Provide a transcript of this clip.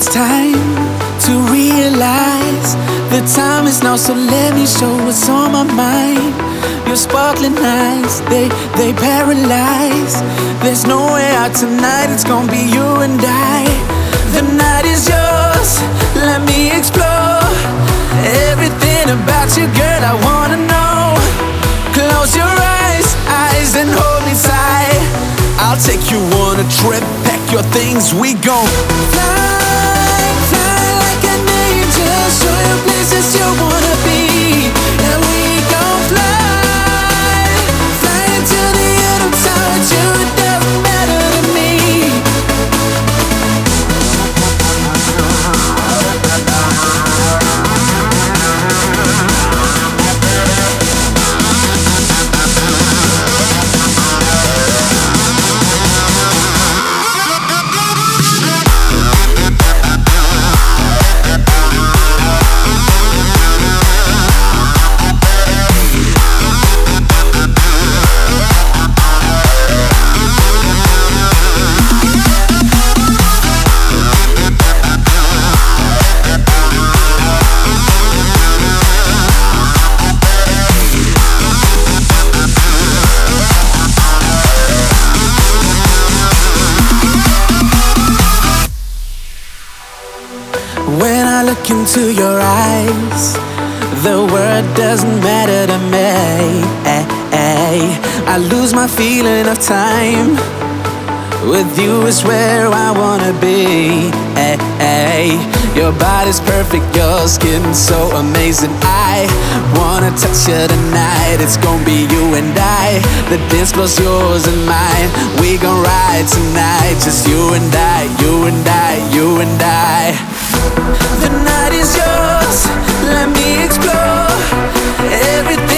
it's time to realize the time is now, so let me show what's on my mind. Your sparkling eyes, they paralyze. There's no way out tonight, it's gonna be you and I. The night is yours, let me explore everything about you, girl, I wanna know. Close your eyes and hold me tight. I'll take you on a trip, pack your things, we gon' fly, fly like an angel. Show you places you wanna be. And we gon' fly, fly into the end of time with you. It doesn't matter to me. When I look into your eyes, the world doesn't matter to me. I lose my feeling of time. With you is where I wanna be. Your body's perfect, your skin's so amazing. I wanna touch you tonight. It's gonna be you and I. The dance floor's yours and mine. We gon' ride tonight, just you and I, you and I, you and I. The night is yours, let me explore everything